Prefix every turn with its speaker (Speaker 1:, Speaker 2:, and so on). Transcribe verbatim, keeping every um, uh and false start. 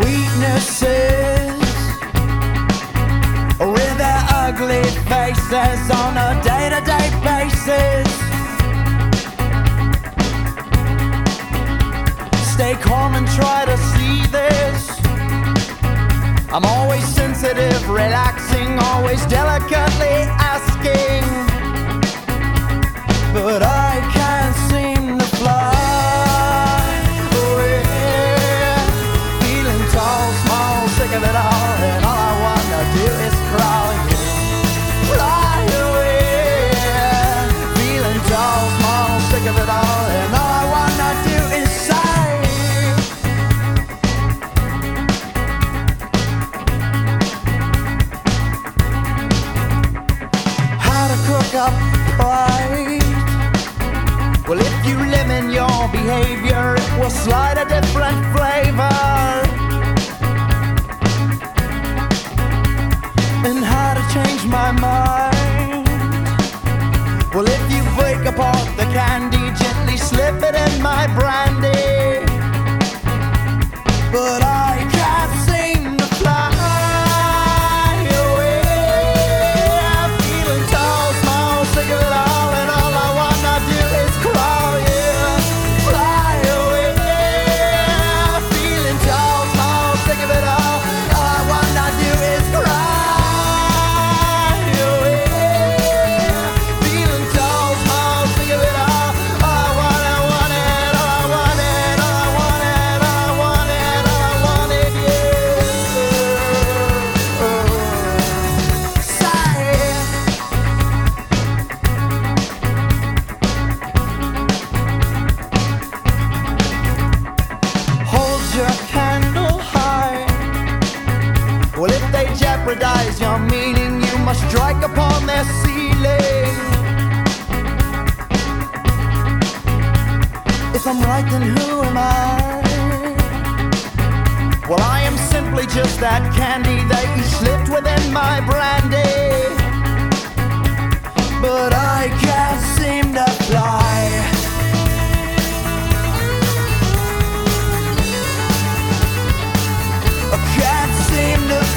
Speaker 1: weaknesses with their ugly faces on a day-to-day basis. Stay calm and try to see this. I'm always sensitive, relaxing, always delicately asking, but I can't seem to fly away. Feeling tall, small, sick of it all, and all I wanna do is crawl and fly away. Feeling tall, small, sick of it all, and all I wanna do is sigh. How to cook up pride? Well, if you limit your behavior, it will slide a different flavor. And how to change my mind? Well, if you break apart the candy, gently slip it in my brandy. But I can't seem to fly away. I'm feeling tall, small, sick of it all, and all I wanna do is crawl, yeah, fly away. Feeling tall, small, sick of it all, all I wanna do is cry away. Feeling tall, small, sick of it all, all I wanna, want it, all I want it, all I want it, all I want it, all I want it, yeah. Sigh. Hold your candle high. Well, if they jeopardize your meaning, you must strike upon their ceiling. If I'm right, then who am I? Well, I am simply just that candy that you slipped within my brandy. But I can't seem to fly. I can't seem to